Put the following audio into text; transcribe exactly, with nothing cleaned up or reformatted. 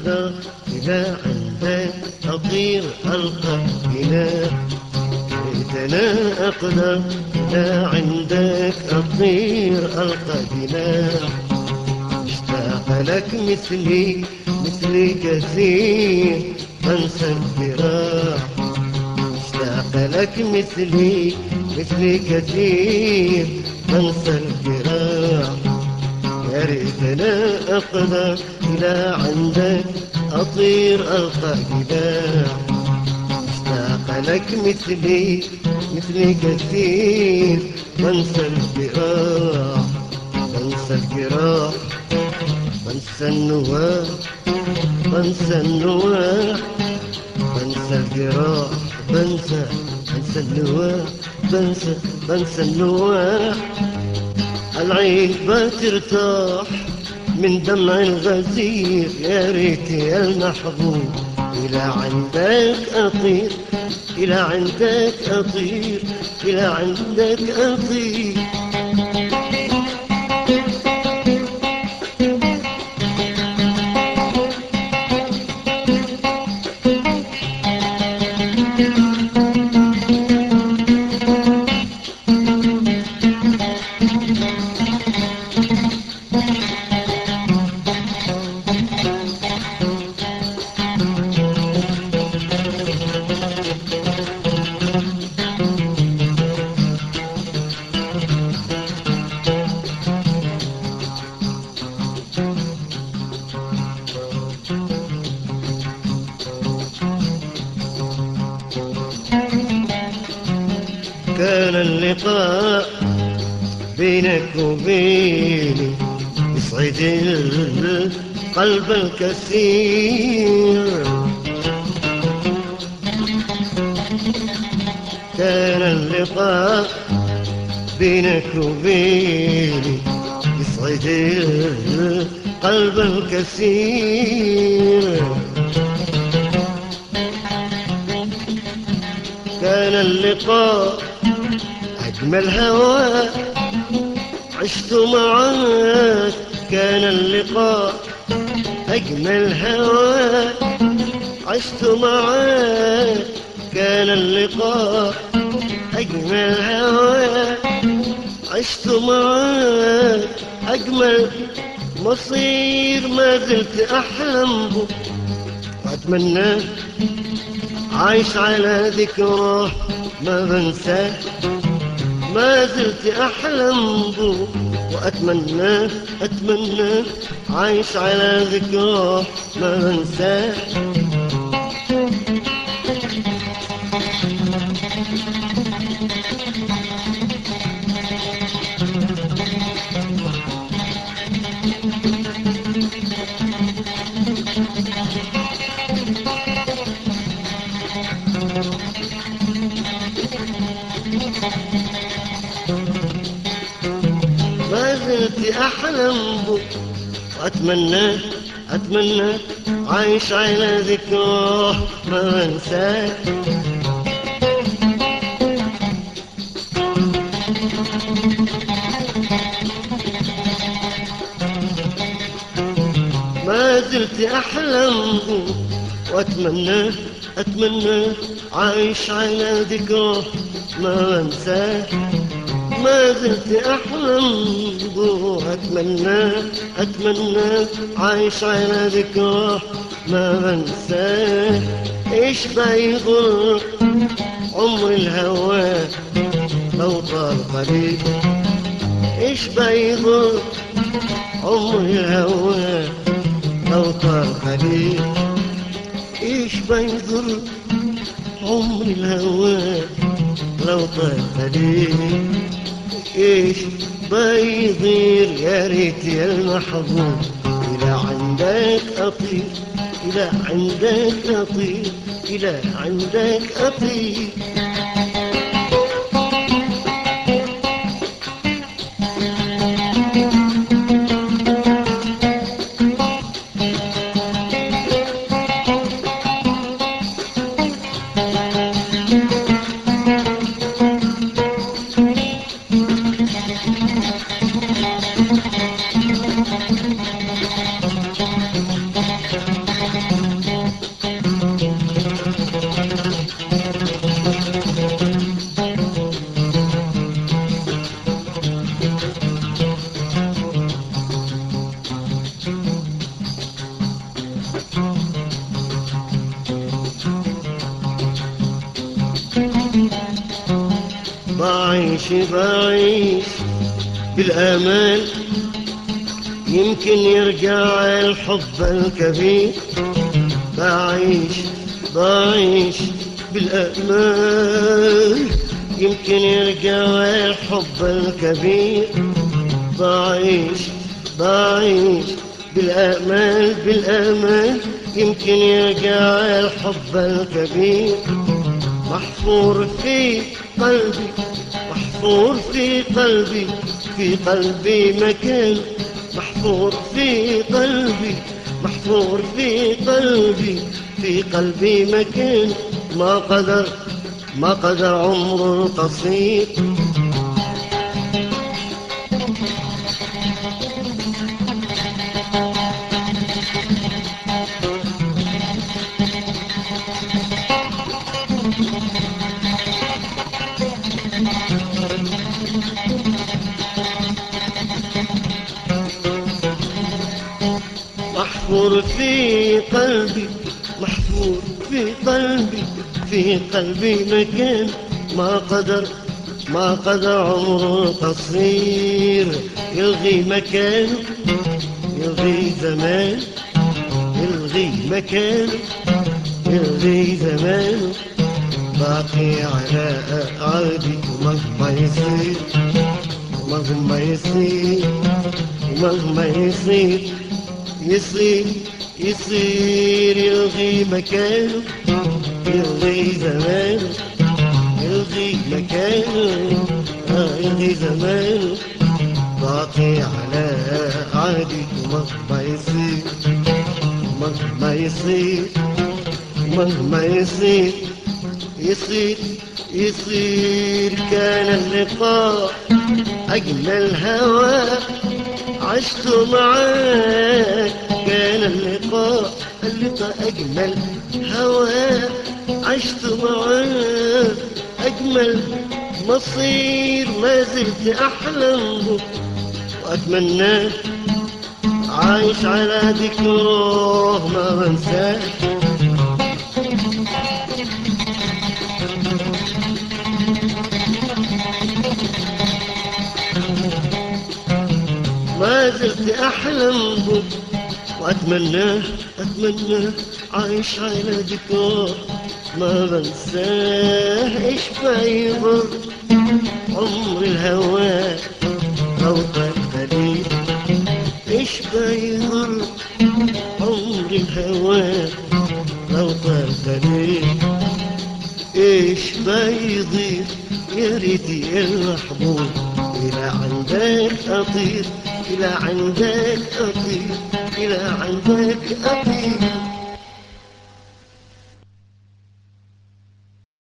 أقدر إلى عندك أطير ألقى إلى أنا أقدر إلى عندك أطير ألقى إلى اشتاق لك مثلي مثلي كثير أنسى الفراق اشتاق لك مثلي مثلي كثير أنسى الفراق يا ريت أنا أقدر إلى عندك أطير ألقى جباح اشتاق لك مثلي مثلي كثير وانسى الجراح وانسى الجراح وانسى النواح وانسى النواح وانسى الجراح بنسى بنسى النواح بنسى بنسى النواح العين بترتاح من دمع الغزير يا ريت يا المحبوب إلى عندك أطير إلى عندك أطير إلى عندك أطير كان اللقاء بينك وبيني يسعد القلب الكثير كان اللقاء بينك وبيني يسعد القلب الكثير كان اللقاء أجمل هواء عشت معاك كان اللقاء أجمل هواء عشت معاك كان اللقاء أجمل هواء عشت معاك أجمل مصير ما زلت أحلم به وأتمنى عايش على ذكراه ما بنساه ما زلت أحلم به وأتمنى أتمنى عايش على ذكراه ما بنساه ما زلت أحلم به وأتمنى أتمنى عايش على ذكراه ما بنساه ما زلت أحلم به وأتمنى أتمنى عايش على ذكراه ما بنساه ما زلت أحلم به أتمنى أتمنى عايش على ذكراه ما بنساه إيش بيضر عمر الهوى لو طال قليل إيش بيضر عمر الهوى لو طال قليل إيش بيضر عمر الهوى لو طال قليل إيش بيضير يا ريت يا المحبوب إلى عندك أطير إلى عندك أطير إلى عندك أطير بعيش بعيش بالآمال يمكن يرجع الحب الكبير. بعيش بعيش بالآمال يمكن يرجع الحب الكبير. بعيش بعيش بالآمال بالآمال يمكن يرجع الحب الكبير. محفور في قلبي محفور في قلبي في قلبي مكان. محفور في قلبي محفور في قلبي في قلبي مكان. ما قدر ما قدر عمر قصير. محفور في قلبي محفور في قلبي في قلبي مكان. ما قدر ما قدر عمر قصير يلغي مكان يلغي زمان يلغي مكان يلغي زمان. باقي على عهدي ومهما يصير ومهما يصير ومهما يصير يصير يصير يلغي مكان يلغي زمان يلغي مكان يلغي زمان. باقي على عهدي ومهما يصير ومهما يصير ومهما يصير يصير يصير. كان اللقاء أجمل هوى عشت معاك. كان اللقاء اللقاء أجمل هوى عشت معاك. أجمل مصير ما زلت أحلم به وأتمناه. عايش على ذكره ما بنساه. ما زلت أحلم به وأتمناه أتمناه. عايش على ذكره ما بنساه. إيش بيضر عمر الهوى لو طال. إيش بيضر عمر الهوى لو طال. إيش بيضير يا ريتي المحبوب إلى عندك أطير إلى عندك أطير إلى عندك أطير.